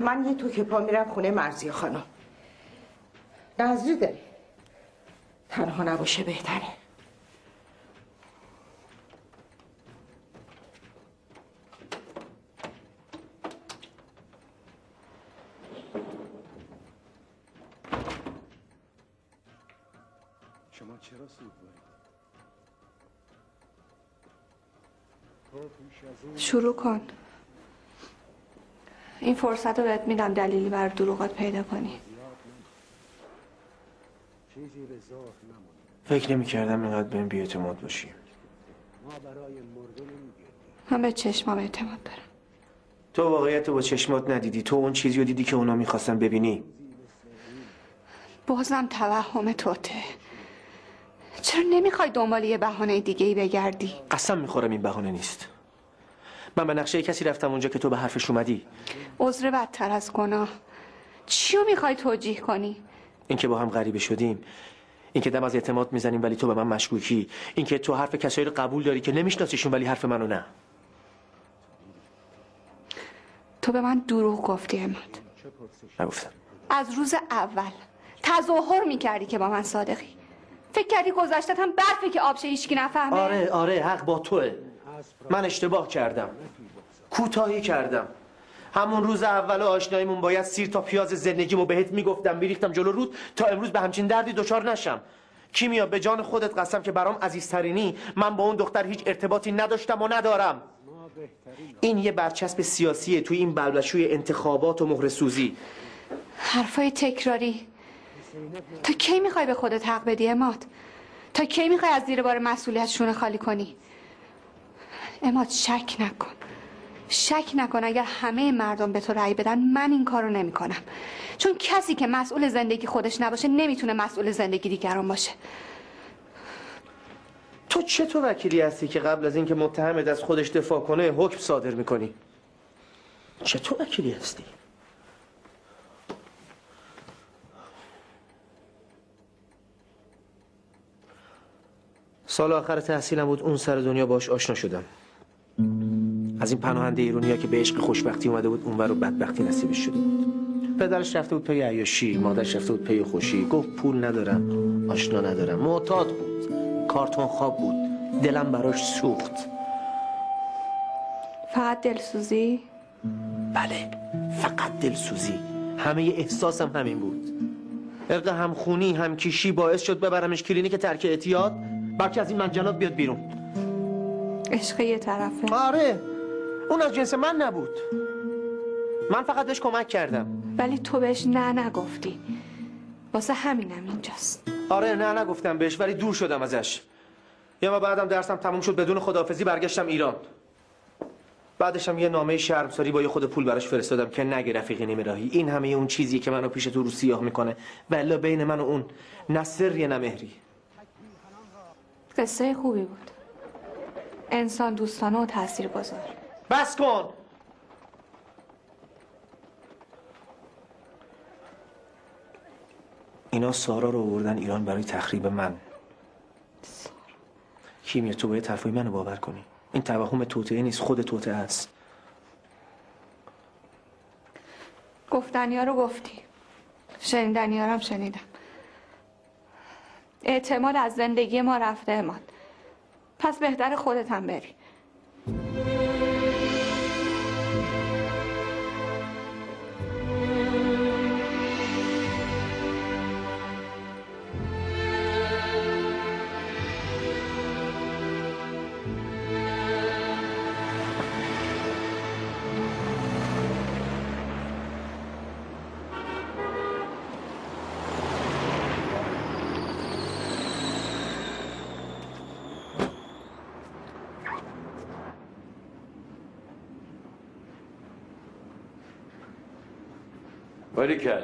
من یه تو که پا میرم خونه مرضیه خانم. نظری داری تنها نباشه بهتره. شما چرا سوگوارید؟ شروع کن. این فرصت رو بهت میدم دلیلی بر دروغات پیدا کنی. فکر نمی‌کردم اینقدر بهم بی‌اعتماد باشی. من به چشمام اعتماد دارم. تو واقعیت رو با چشمات ندیدی، تو اون چیزی رو دیدی که اونا می‌خواستن ببینی. بازم توهم توته. چرا نمیخوای دنبال یه بهانه دیگه‌ای بگردی؟ قسم می‌خورم این بهانه نیست. من به نقشه کسی رفتم اونجا که تو به حرفش اومدی. عذر بدتر از گناه. چیو میخوای توجیه کنی؟ اینکه با هم غریبه شدیم، اینکه دم از اعتماد میزنیم ولی تو به من مشکوکی، اینکه تو حرف کسایی رو قبول داری که نمیشناسیشون ولی حرف منو نه. تو به من دروغ گفتی عماد. نگفتم. از روز اول تظاهر میکردی که با من صادقی. فکر کردی گذشتت هم برفه که آبشه هیچکی نفهمه؟ آره حق با توه. من اشتباه کردم، کوتاهی کردم. همون روز اول آشناییمون باید سیر تا پیاز زندگیمو بهت میگفتم، میریختم جلو رود تا امروز به همچین دردی دچار نشم. کیمیا به جان خودت قسم که برام عزیزترینی، من با اون دختر هیچ ارتباطی نداشتم و ندارم. این یه برچسب سیاسیه توی این بلبشوی انتخابات و مهره سوزی. حرفای تکراری. تا کی میخوای به خودت حق بدی عماد؟ تا کی میخوای از زیر بار مسئولیت شونه خالی کنی؟ عماد شک نکن اگر همه مردم به تو رأی بدن من این کارو نمیکنم. چون کسی که مسئول زندگی خودش نباشه نمیتونه مسئول زندگی دیگران باشه. تو چطور وکیلی هستی که قبل از اینکه متهمت از خودش دفاع کنه حکم صادر میکنی؟ چطور وکیلی هستی؟ سال آخر تحصیلم بود، اون سر دنیا باش آشنا شدم. از این پناهنده ایرانی‌ها که به عشق خوشبختی اومده بود اونور رو بدبختی نصیبش شده بود. پدرش رفته بود پی عیاشی، مادرش رفته بود پی خوشی. گفت پول ندارم، آشنا ندارم. معتاد بود، کارتون خواب بود، دلم براش سوخت. فقط دلسوزی؟ بله، فقط دلسوزی. همه احساسم همین بود. ارق همخونی، همکیشی باعث شد ببرمش کلینیک ترک اعتیاد، بلکه از این منجنات بیاد بیرون. عشق یه طرفه. آره، اون از جنس من نبود. من فقط بهش کمک کردم. ولی تو بهش نه نگفتی. واسه همینم اینجاست. آره، نه نگفتم بهش، ولی دور شدم ازش. یه ما بعدم درسم تموم شد، بدون خداحافظی برگشتم ایران. بعدش هم یه نامه شرمساری با یه خود پول براش فرستادم که نگه رفیقی نیمه راهی. این همه اون چیزی که منو پیش تو رو سیاه میکنه، ولی بین من و اون نه سری نه مهری. قصه خوبی بود. انسان دوستانه و تاثیرگذار. بس کن. اینا سارا رو آوردن ایران برای تخریب من. سارا. کیمیا تو باید حرفای منو باور کنی. این توهم توطئه نیست، خود توطئه است. گفتنی ها رو گفتی، شنیدنی ها رو هم شنیدم. اعتماد از زندگی ما رفته عماد. پس بهتر خودت هم بری. باریکلا،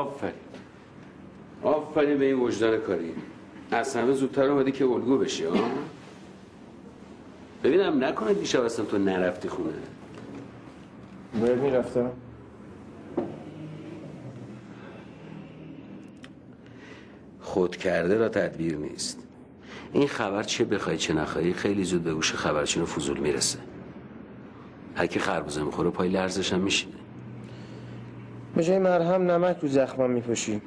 آفرین به این وجدان کاری. از همه زودتر اومدی که الگو بشی. ببینم نکنه دیشب اصلا تو نرفتی خونه. باید میرفتم. خود کرده را تدبیر نیست. این خبر چه بخوای چه نخوای خیلی زود به گوش خبرچین و فضول میرسه. هر کی خربوزه میخوره پای لرزش هم میشینه. به جای مرهم نمک رو زخمم میپاشی.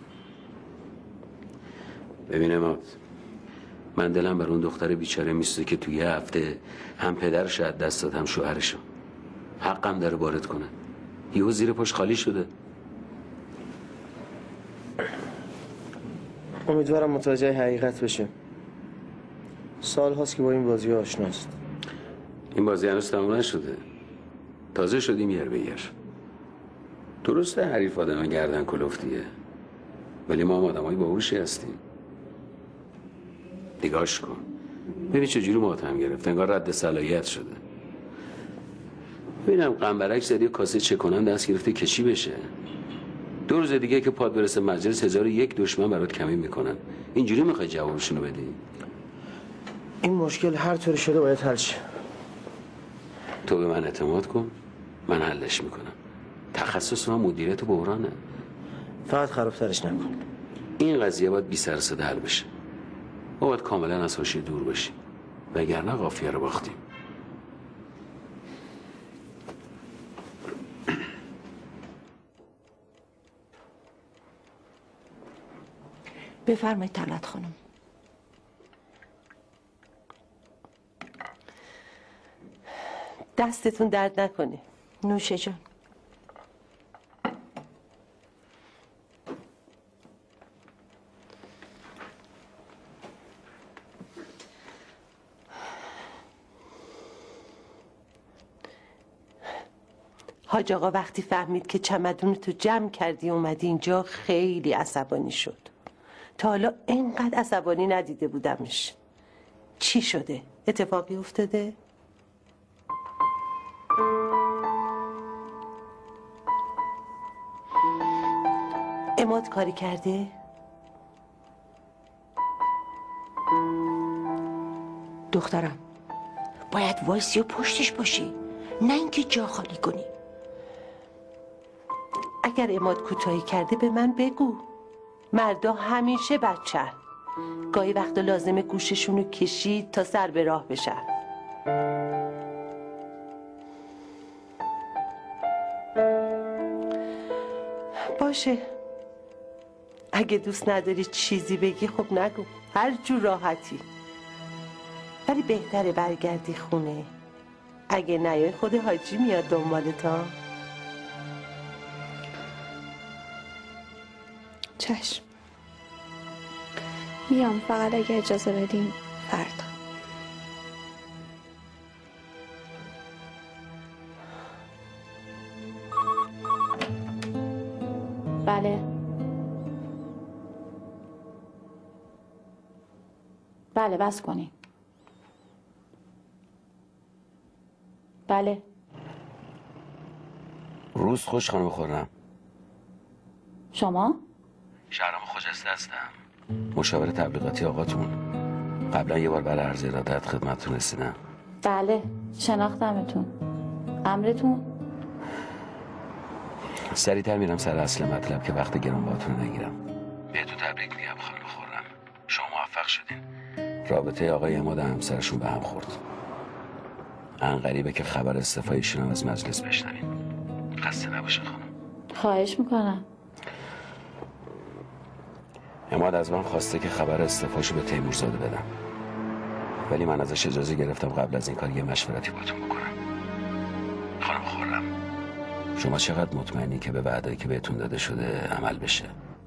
ببین عماد، من دلم بر اون دختر بیچاره میسته که توی یه هفته هم پدرش از دست داد هم شوهرشو. حقم داره وارد کنه. یهو زیر پاش خالی شده. امیدوارم متوجه حقیقت بشه. سال هاست که با این بازی آشناست. این بازی هنوز تموم نشده. تازه شدیم یر به یر. درسته حریف آدم گردن کلفتیه، ولی ما هم آدمای باهوشی هستیم. نگاش کن، ببین چجوری ماتم گرفت، انگار رد صلاحیت شده. ببینم قنبرک زدی کاسه چه کنم دست گرفته که چی بشه. 2 روز دیگه که پاد برسه مجلس 1001 دشمن برات کمی میکنن. اینجوری میخوای جوابشونو بدی؟ این مشکل هر طور شده باید حل شه. تو به من اعتماد کن، من حلش میکنم. تخصص من مدیریت بحرانه. فقط خرابترش نکن. این قضیه باید بی سر و صدا حل بشه. ما باید کاملا از حاشیه دور بشیم، وگرنه قافیه رو باختیم. بفرمایید طلعت خانم. دستتون درد نکنه. نوشه جان. حاج آقا وقتی فهمید که چمدونتو جمع کردی اومدی اینجا خیلی عصبانی شد. تا حالا اینقدر عصبانی ندیده بودمش. چی شده؟ اتفاقی افتاده؟ عماد کاری کرده؟ دخترم باید وایسی و پشتش باشی، نه اینکه جا خالی کنی. اگر عماد کوتاهی کرده به من بگو. مردا همیشه بچه‌ن. گاهی وقتا لازمه گوششونو کشید تا سر به راه بشن. باشه، اگه دوست نداری چیزی بگی خب نگو، هر جور راحتی. ولی بهتره برگردی خونه. اگه نیای خود حاجی میاد دنبالتا. چشم میام، فقط اگه اجازه بدین فردا. بله بله بس کنی. بله روز خوش خانم خورم. شما؟ شهرام خجسته هستم، مشاور تبلیغاتی آقاتون. قبلا یه بار برای عرض ارادت خدمتتون رسیدم. بله شناختمتون. امرتون؟ سریعتر میرم سر اصل مطلب که وقت گرانبهاتون نگیرم. بهتون تبریک میگم خانم خورم، شما موفق شدین. رابطه آقای عماد همسرشون به هم خورد. غریبه که خبر استعفایشون هم از مجلس بشنوین. خسته نباشه خانم. خواهش میکنم. عماد از من خواسته که خبر استعفاشو به تیمورزاده بدم، ولی من ازش اجازه گرفتم قبل از این کار یه مشورتی باهاتون بکنم. خانم خورم، شما چقدر مطمئنی که به وعده‌ای که بهتون داده شده عمل بشه؟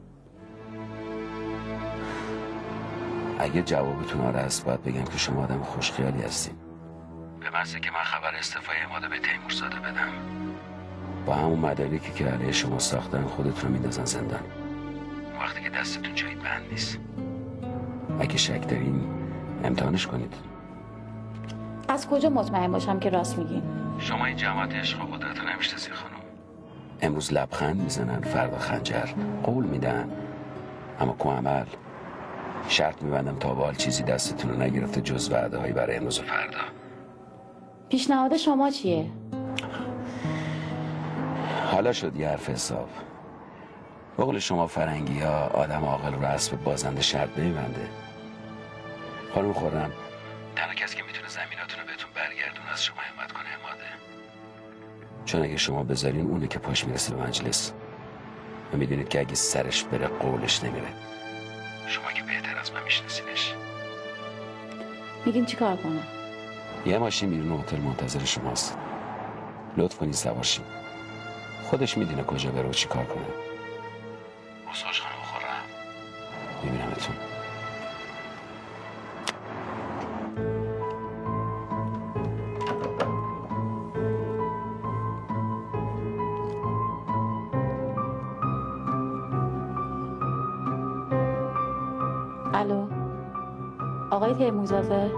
اگه جوابتون آره است باید بگم که شما آدم خوشخیالی هستین. به محض که من خبر استعفای عماد به تیمورزاده بدم، با همون مدارکی که علیه شما ساختن خودتون رو میندازن زندان. وقتی که دستتون جایی بند نیست. اگه شک دارین امتحانش کنید. از کجا مطمئن باشم که راست میگین؟ شما این جماعت عشق و قدرت رو نمیشناسی خانم. امروز لبخند میزنن، فردا خنجر. قول میدن اما کو عمل. شرط میبندم تا به حال چیزی دستتون رو نگرفته جز وعده هایی برای امروز و فردا. پیشنهاد شما چیه؟ حالا شد یه حرف حساب. بقول شما فرنگی ها آدم عاقل رو اسب بازنده شرط نمیبنده. خانم خورم، تنها کسی که میتونه زمیناتون رو بهتون برگردون از شما حمایت کنه عماده. چون اگه شما بذارین اونه که پاش میرسه به مجلس. و میدونید که اگه سرش بره قولش نمیره. شما که بهتر از من میشناسینش. میگین چی کار کنم؟ یه ماشین بیرون هتل منتظر شماست. لطف کنید سوار شید. خودش میدونه کجا بره و چی کار کنه. مساج خانم خورم. میبینمتون. الو آقای تیمورزاده؟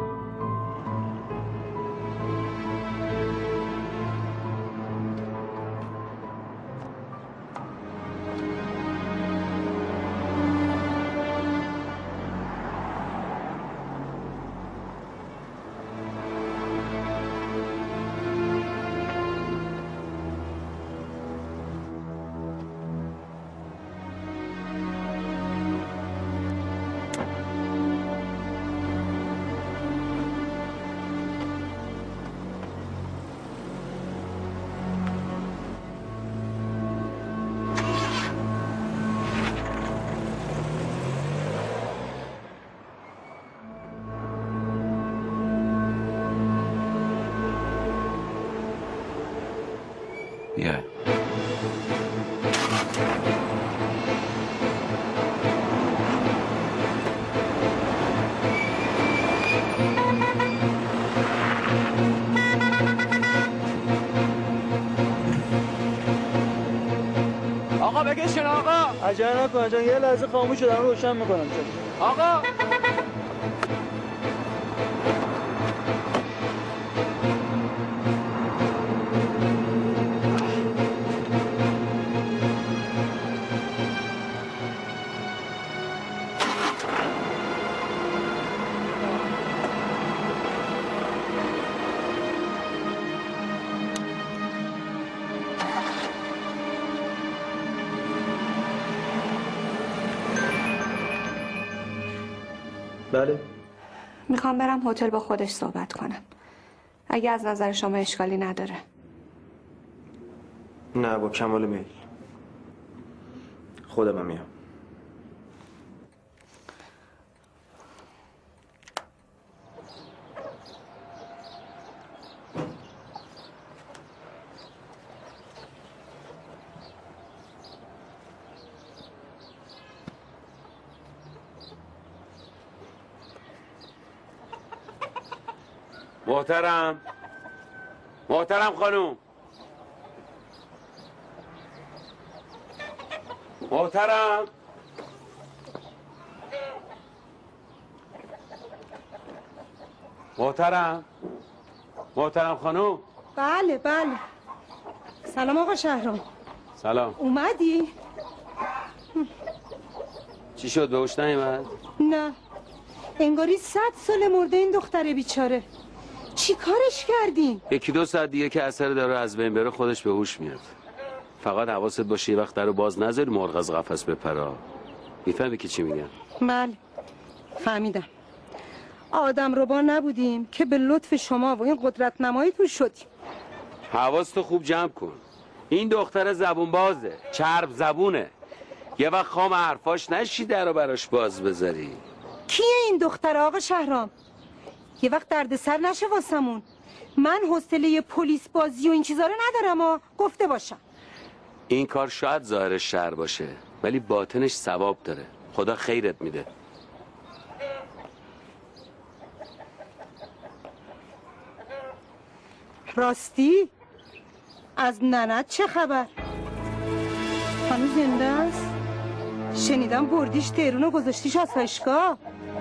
بیا. آقا بکشین آقا. عجله نکن جان، یه لحظه خاموش شدم روشن میکنم. آقا بله. میخوام برم هتل با خودش صحبت کنم. اگه از نظر شما اشکالی نداره. نه با کمال میل. خودم میام. محترم خانوم، محترم خانوم. بله بله. سلام آقا شهرام. سلام. اومدی؟ چی شد، به هوش نیومد؟ نه، انگاری 100 سال مرده این دختره بیچاره. چی کارش کردین؟ 1-2 ساعت دیگه که اثر داره از بین بره خودش به هوش میاد. فقط حواست باشه یه وقت درو باز نذاری مرغ از قفس بپره. میفهمی که چی میگم؟ بله فهمیدم. آدم رو با نبودیم که به لطف شما و این قدرت نمایی توش شدیم. حواستو خوب جمع کن. این دختر زبون بازه، چرب زبونه. یه وقت خام حرفاش نشی درو براش باز بذاری. کیه این دختر آقا شهرام؟ یه وقت درد سر نشه واسمون. من حوصله پلیس بازی و این چیزا رو ندارم ها، گفته باشم. این کار شاید ظاهرش شر باشه ولی باطنش ثواب داره. خدا خیرت میده. راستی؟ از ننت چه خبر؟ هنوز زنده است؟ شنیدم بردیش تهرون و گذاشتیش آسایشگاه.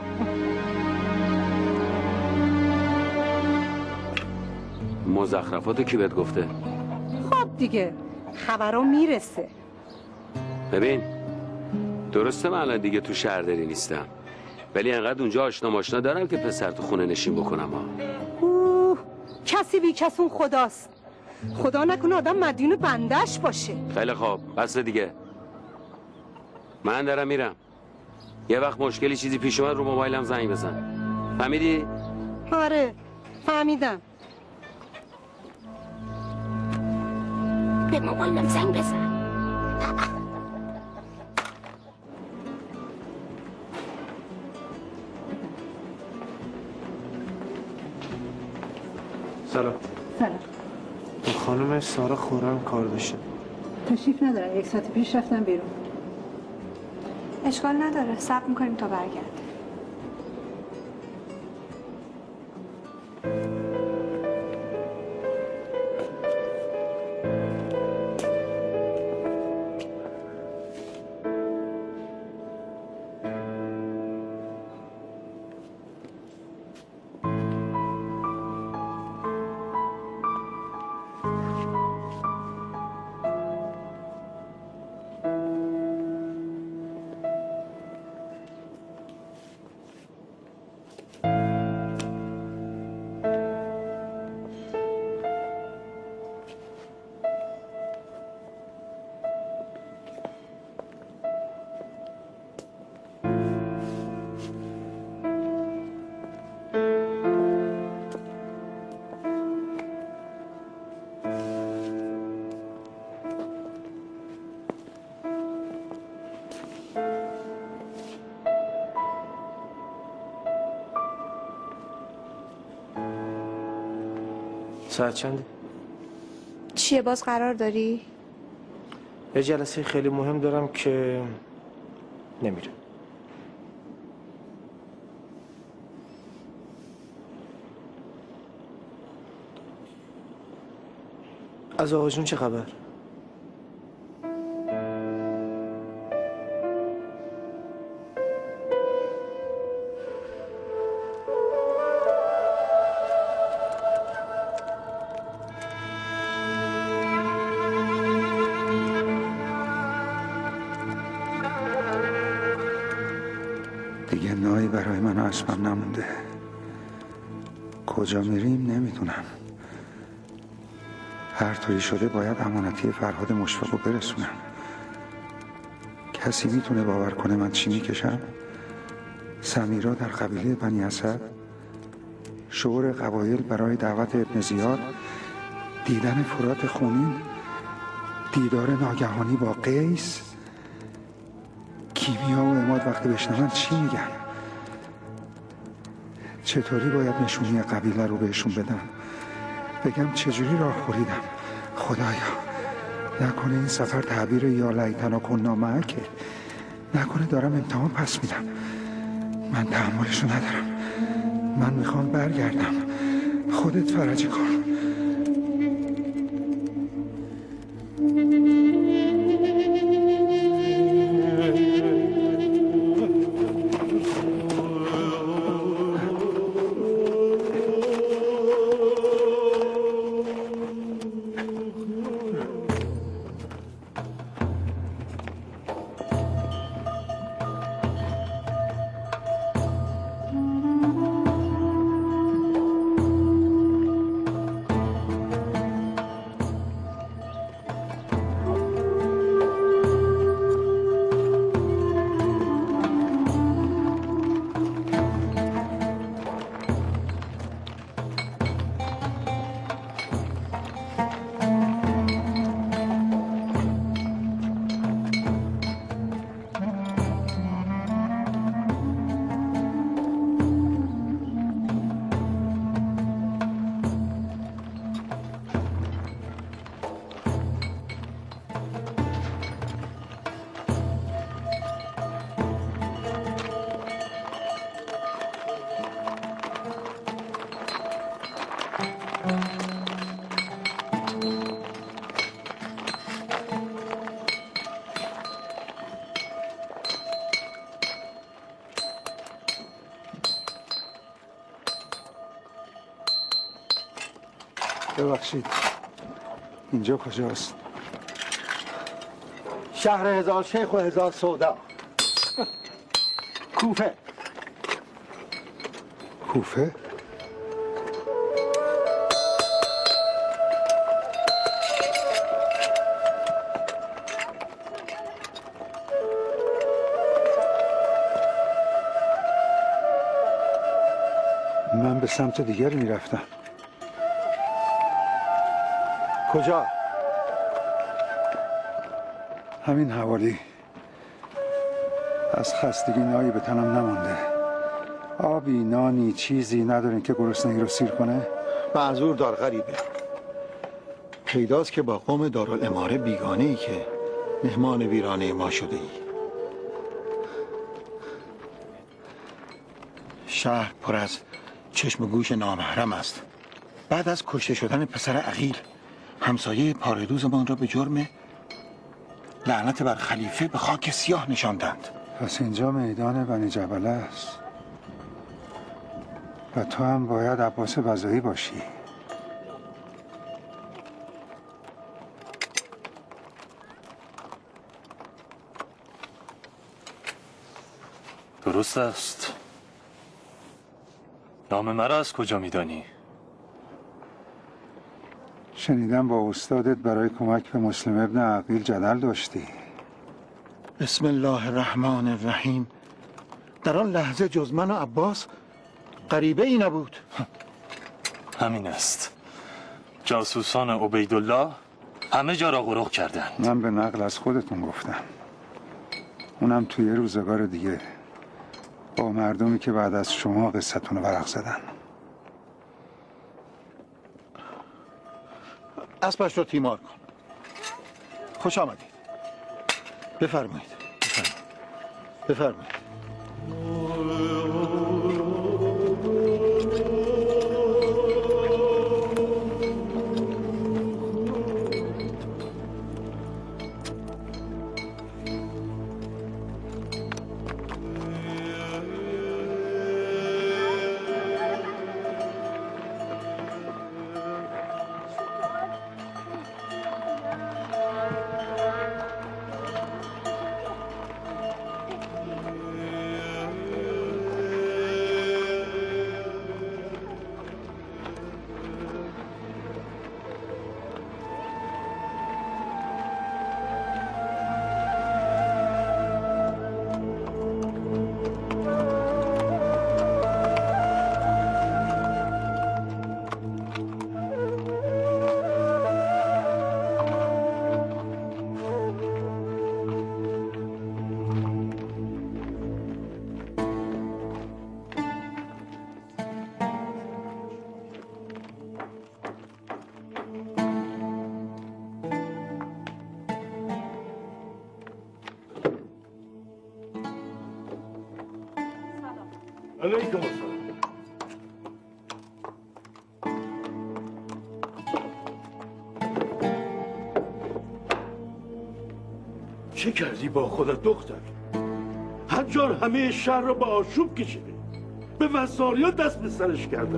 مزخرفاتو کی بهت گفته؟ خب دیگه خبرها میرسه. ببین درسته من الان دیگه تو شهرداری نیستم ولی انقدر اونجا آشنا ماشنا دارم که پسر تو خونه نشین بکنم ها. کسی بی کسون خداست. خدا نکنه آدم مدیون بندش باشه. خیلی خوب بس دیگه، من دارم میرم. یه وقت مشکلی چیزی پیش اومد رو موبایلم زنگ بزن. فهمیدی؟ آره فهمیدم. به موبایلم زنگ بزن. سلام. سلام. با خانم سارا خورم کار داشتم. تشریف ندارم، 1 ساعت پیش رفتم بیرون. اشکال نداره، صبر میکنیم تا برگرده. ساعت چنده؟ چیه باز قرار داری؟ یه جلسه خیلی مهم دارم که نمیرم. از آقا جون چه خبر؟ دیگه نایی برای من و اسبم نمونده. کجا میریم نمیدونم. هر طوری شده باید امانتی فرهاد مشفق رو برسونم. کسی میتونه باور کنه من چی میکشم؟ سمیرا در قبیله بنی اسد، شعور قبایل برای دعوت ابن زیاد، دیدن فرات خونین، دیدار ناگهانی با قیس. کیمیا و عماد وقتی بشنون چی میگن؟ چطوری باید نشونی قبیله رو بهشون بدم؟ بگم چجوری راه خوریدم؟ خدایا نکنه این سفر تعبیر یا لیتنا کنا معک، نکنه دارم امتحان پس میدم. من تحملشو ندارم. من میخوام برگردم. خودت فرجی کن. ببخشید اینجا کجاست؟ شهر هزار شیخ و هزار سودا. کوفه. کوفه؟ من به سمت دیگری میرفتم. کجا؟ همین حوالی. از خستگی نایی به تنم نمونده. آبی، نانی، چیزی ندارین که گرسنگی رو سیر کنه؟ معذور دار غریبه. پیداست که با قوم دارالاماره بیگانه ای که مهمان ویرانه ما شده ای. شهر پر از چشم و گوش نامحرم است. بعد از کشته شدن پسر عقیل همسایه پاردوزمان را به جرم لعنت بر خلیفه به خاک سیاه نشاندند. پس اینجا میدان بنی جبله است و تو هم باید عباس بزایی باشی. درست است. نام مرا از کجا میدانی؟ شنیدم با استادت برای کمک به مسلم ابن عقیل جدل داشتی. بسم الله الرحمن الرحیم. در آن لحظه جز من و عباس غریبه ای نبود. همین است. جاسوسان عبیدالله همه جا را غرق کردند. من به نقل از خودتون گفتم. اونم توی روزگار دیگه با مردمی که بعد از شما قصتون رو ورق زدن. اسبش رو تیمار کن. خوش آمدید. بفرمایید. بفرمایید. علیکم السلام. چه کردی با خودت دختر؟ حجار همه شهر رو با آشوب کشیده. به وساریا دست به سرش کرده.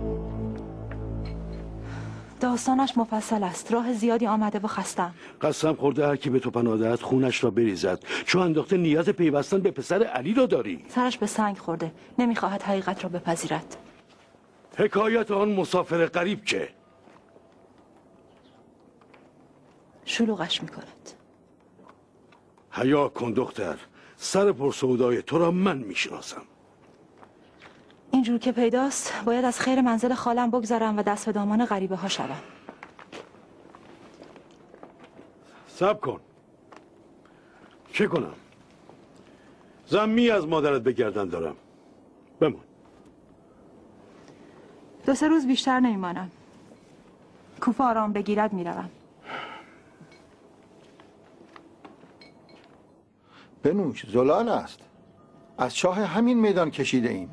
داستانش مفصل است. راه زیادی آمده و خستم. قسم خورده هر کی به تو پناه دهد خونش را بریزد، چون انداخته نیت پیوستن به پسر علی را داری. سرش به سنگ خورده. نمیخواهد حقیقت را بپذیرد. حکایت آن مسافر غریب که شلوغش میکند. حیا کن دختر. سر پرسودای تو را من میشناسم. اینجور که پیداست باید از خیر منزل خالم بگذرم و دست به دامان غریبه ها شوم. صبر کن. چه کنم؟ زمی از مادرت بگردن دارم. بمون. 2-3 روز بیشتر نمیمانم. کوفه آرام بگیرد میروم. بنوش، زلال است. از چاه همین میدان کشیده ایم.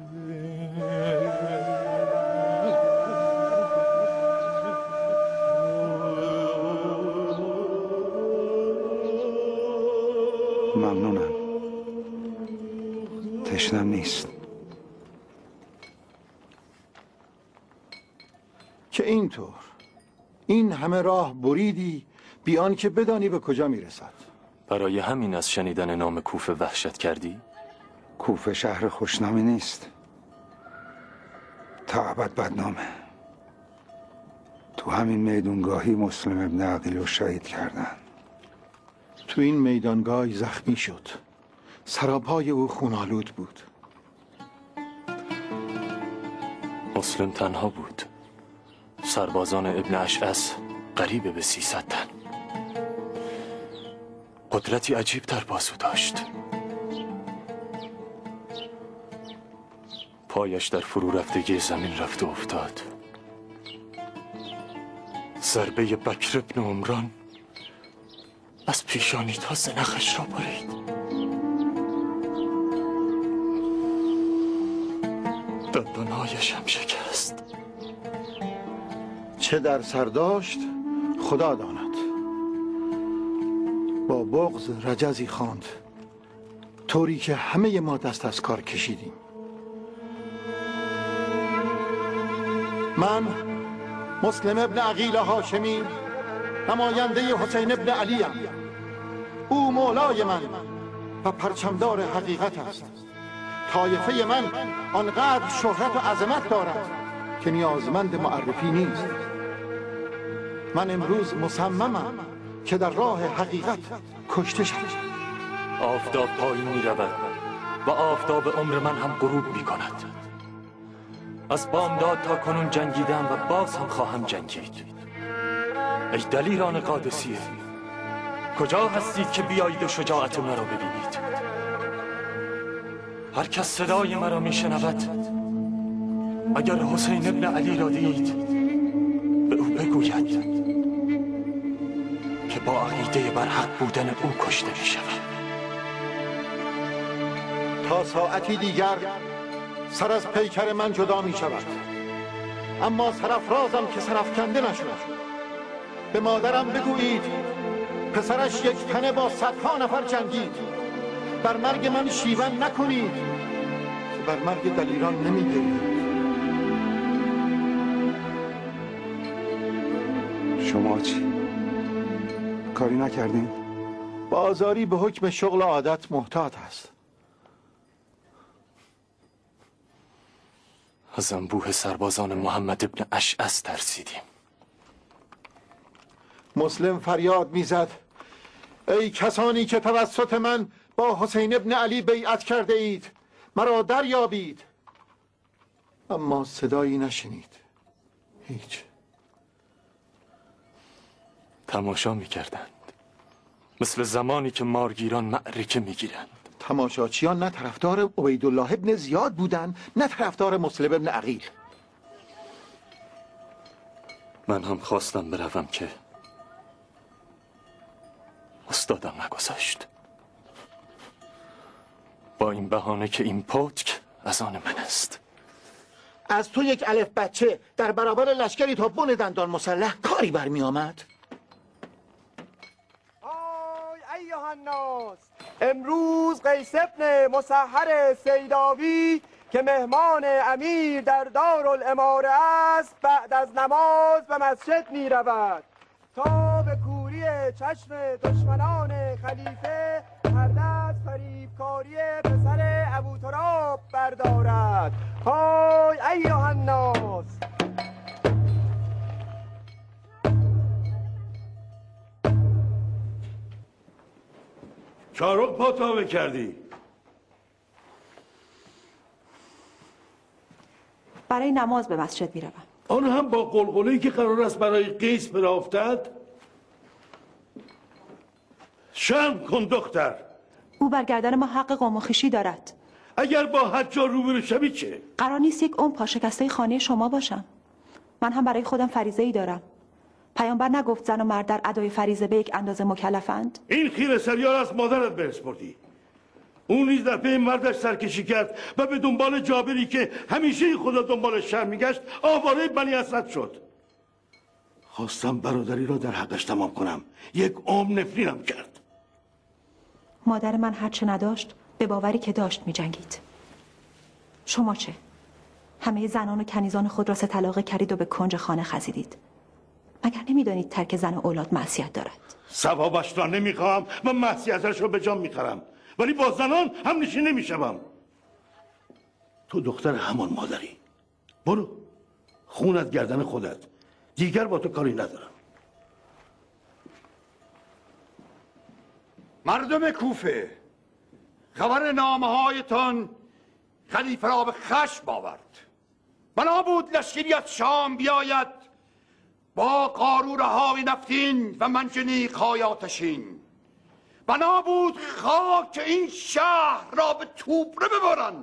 ممنونم. تشنم نیست. چه اینطور؟ این همه راه بریدی بیان که بدانی به کجا میرسد. برای همین از شنیدن نام کوفه وحشت کردی؟ کوفه شهر خوشنامی نیست. تا ابد بدنامه. تو همین میدونگاهی مسلم ابن عقیل رو شهید کردن. تو این میدانگاه زخمی شد. سراپای او خونالود بود. مسلم تنها بود. سربازان ابن اشعث قریب به 300 تن. قدرتی عجیب در بازو داشت. پایش در فرو رفتگی زمین رفت و افتاد. ضربه بکر ابن عمران از پیشانی تا زنخش را برید. دندانهایش هم شکست. چه در سر داشت خدا داند. با بغض رجزی خواند، طوری که همه ما دست از کار کشیدیم. من مسلم ابن عقیل هاشمی نماینده حسین ابن علیم. او مولای من و پرچمدار حقیقت است. طایفه من آنقدر شهرت و عظمت دارد که نیازمند معرفی نیست. من امروز مصممم که در راه حقیقت کشته شوم. آفتاب پایین می رود و آفتاب عمر من هم غروب می کند. از بامداد تا کنون جنگیدم و باز هم خواهم جنگید. ای دلیران قادسیه، کجا هستید که بیایید و شجاعت مرا ببینید؟ هر کس صدای مرا می شنود، اگر حسین ابن علی را دید به او بگوید که با عقیده بر حق بودن او کشته می شود. تا ساعتی دیگر سر از پیکر من جدا می شود، اما سرافرازم که سرافکنده نشود. به مادرم بگویید پسرش یک تنه با صدها نفر جنگید. بر مرگ من شیون نکنید که بر مرگ دلیران نمیگیرید. شما چی؟ کاری نکردین؟ بازاری به حکم شغل عادت محتاط است. از انبوه سربازان محمد ابن اشعث ترسیدیم. مسلم فریاد میزد ای کسانی که توسط من با حسین ابن علی بیعت کرده اید، مرا دریابید. اما صدایی نشنید. هیچ. تماشا میکردند، مثل زمانی که مارگیران معرکه میگیرند. تماشاچیان نه طرفدار عبیدالله ابن زیاد بودند نه طرفدار مسلم ابن عقیل. من هم خواستم بروم که استادم نگذاشت، با این بهانه که این پتک از آن من است. از تو یک الف بچه در برابر لشکری تا بن دندان مسلح کاری برمی آمد؟ ایها الناس، امروز قیس ابن مسحر سیداوی که مهمان امیر در دارالاماره است بعد از نماز به مسجد می رود تا به کوری چشم دشمنان خلیفه هر دست فریبکاری پسر ابوتراب بردارد. های ایها الناس. چارق پا تابه کردی؟ برای نماز به مسجد میروم. آن هم با قلقله‌ای که قرار است برای قیس برافتد؟ شرم کن دختر. او بر گردن ما حق قوم و خویشی دارد. اگر با حجار روبرو شوی چه؟ قرار نیست یک عمر پاشکسته خانه شما باشم. من هم برای خودم فریضه‌ای دارم. پیامبر نگفت زن و مرد در ادای فریضه به یک اندازه مکلفند؟ این خیره سریار از مادرت برسپردی. اون نیز در پی مردش سرکشی کرد و به دنبال جابری که همیشه خدا دنبال شر میگشت آواره بنی اسد شد. خواستم برادری را در حقش تمام کنم، یک عمر نفرینم کرد. مادر من هرچه نداشت به باوری که داشت می جنگید. شما چه؟ همه زنان و کنیزان خود را 3 طلاقه کردید و به کنج خانه خزیدید. مگر نمیدانید ترک زن و اولاد معصیت دارد؟ ثوابش را نمیخواهم و معصیتش را به جان میخرم، ولی با زنان هم نشین نمیشوم. تو دختر همان مادری. برو خونت گردن خودت، دیگر با تو کاری ندارم. مردم کوفه، خبر نامه هایتان خلیفه را به خشم آورد. بنا بود لشکری از شام بیاید با قاروره های نفتین و منجنیق های آتشین. بنا بود خاک این شهر را به توبره ببرن.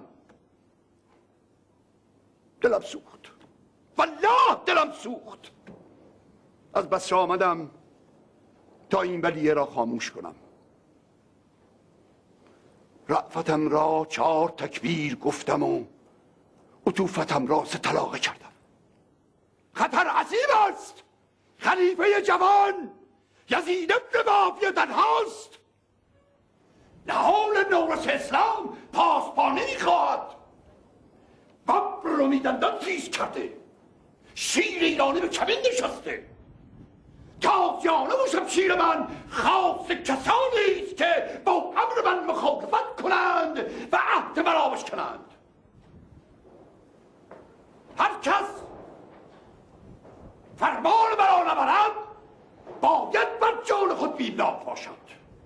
دلم سوخت، والله دلم سوخت. از بصره آمدم تا این ولیه را خاموش کنم. رأفتم را 4 تکبیر گفتم و عطوفتم را 3 طلاقه کردم. خطر عظیم است. خلیفه جوان یزید ابن معاویه تنهاست. نهال نورس اسلام پاسبان نمیخواهد. ببر رو میدندان تیز کرده، شیر ایرانی به کمین نشسته. تازیانه و شمشیر من خاص کسانی است که با امر من مخالفت کنند و عهد مرا بشکنند. هر کس فرمان مرا نبرد باید بر جان خود بیمناک باشد.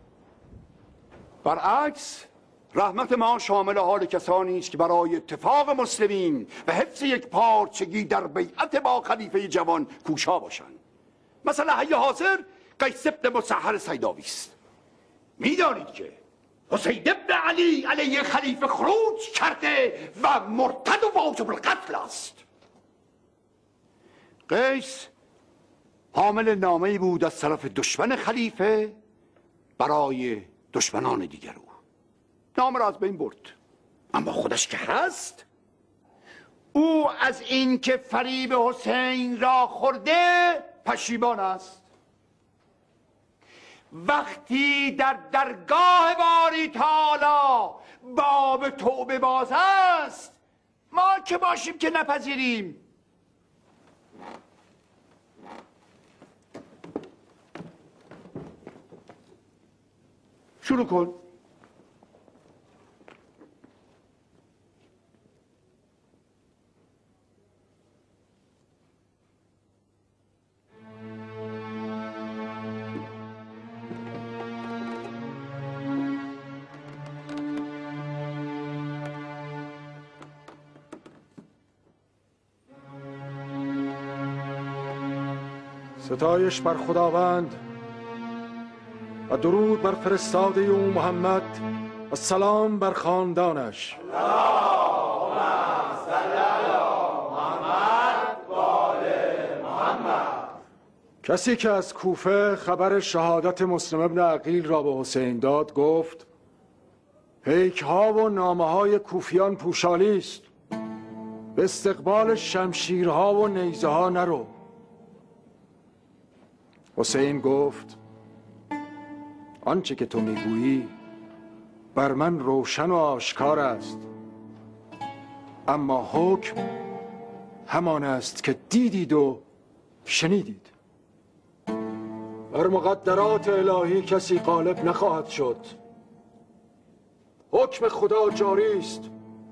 برعکس رحمت ما شامل حال کسانی است که برای اتفاق مسلمین و حفظ یک پارچگی در بیعت با خلیفه جوان کوشا باشند. مثلا حی حاضر قیس ابن مسحر سیداوی است. میدانید که حسین ابن علی علیه خلیفه خروج کرده و مرتد و واجب القتل است. قیس حامل نامه‌ای بود از طرف دشمن خلیفه برای دشمنان دیگر او. نامه را از بین برد، اما خودش که هست او از این که فریب حسین را خورده پشیمان است. وقتی در درگاه باری تعالی باب توبه باز است ما که باشیم که نپذیریم. شروع کن. ستایش بر خداوند و درود بر فرستاده او محمد و سلام بر خاندانش. اللهم صل علی محمد و آل محمد. کسی که از کوفه خبر شهادت مسلم ابن عقیل را به حسین داد گفت پیک ها و نامه های کوفیان پوشالی است، به استقبال شمشیرها و نیزه ها نرو. حسین گفت آنچه که تو میگویی بر من روشن و آشکار است، اما حکم همان است که دیدید و شنیدید. بر مقدرات الهی کسی غالب نخواهد شد. حکم خدا جاری است.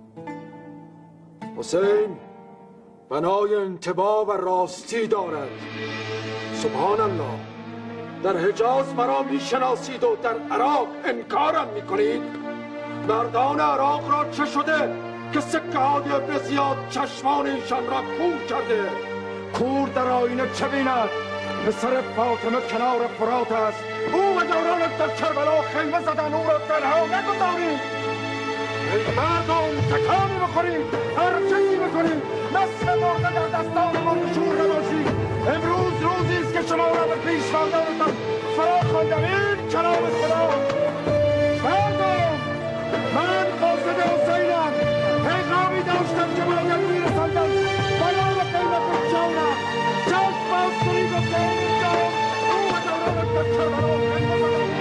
حسین بنای انتباه و راستی دارد. سبحان الله، در حجاز مرا میشناسید و در عراق انکارم میکنید. مردان عراق را چه شده که سکه های ابن زیاد چشمان ایشان را کور کرده؟ کور در آینه چه بیند؟ پسر فاطمه کنار فرات است. او و یارانش در کربلا خیمه زدن، او را تنها نگذارید. ای مردم تکانی بخورید، هر چیزی بکنید، مثل مرده در دستان ما نشور نباشید. امروز روزی است که شما را به پیشواندانتان فرا خواندم. این کلام خدا. مردم، من قاصد حسینم. پیغامی داشتم که باید میرساندم بیان قیمت جانم. چشم باز کنید و ببینید او و یارانش در کربلا خیمه زدن.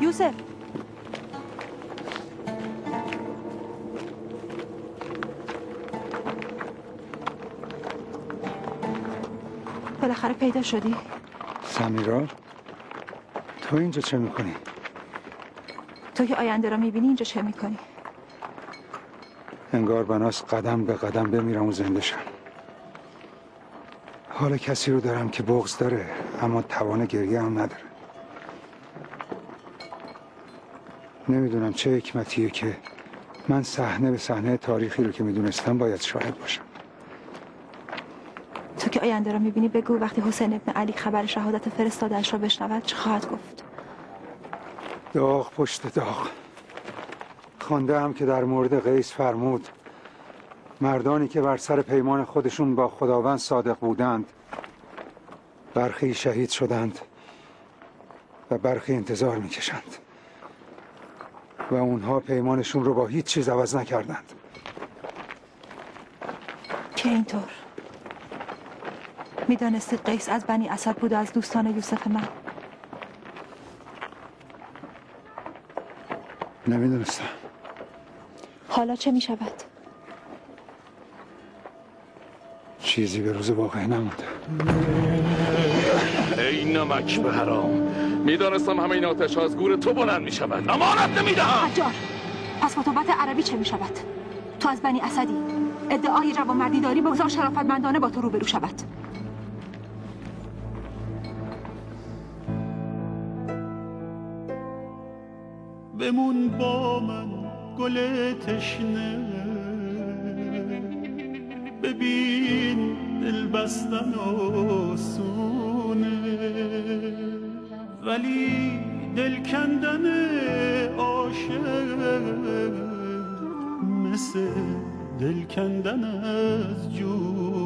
یوسف بالاخره پیدا شدی؟ سمیرا تو اینجا چه میکنی؟ تو که آینده را میبینی اینجا چه میکنی؟ انگار بناست قدم به قدم بمیرم و زنده شم. حال کسی رو دارم که بغض داره اما توان گریه هم نداره. نمیدونم چه حکمتیه که من صحنه به صحنه تاریخی رو که میدونستم باید شاهد باشم. تو که آینده را میبینی بگو وقتی حسین ابن علی خبر شهادت فرستاده‌اش را بشنود چه خواهد گفت؟ داغ پشت داغ. خوانده هم که در مورد قیس فرمود مردانی که بر سر پیمان خودشون با خداوند صادق بودند برخی شهید شدند و برخی انتظار میکشند و اونها پیمانشون رو با هیچ چیز عوض نکردند. که اینطور میدانستید قیس از بنی اسد بود و از دوستان یوسف من؟ نمیدونستم. حالا چه میشود؟ چیزی به روز واقعی نمونده. ای نمک به حرام، میدانستم همه این آتش از گور تو بلند میشود. امانت نمیدهم. حجار، پس با توبت عربی چه میشود؟ تو از بنی اسدی، ادعای جوانمردی داری، بگذار شرافتمندانه با تو روبرو شود. بمون با من گل تشنه، ببین دل بستن آسونه ولی دل کندن عاشق مثل دل کندن از جون.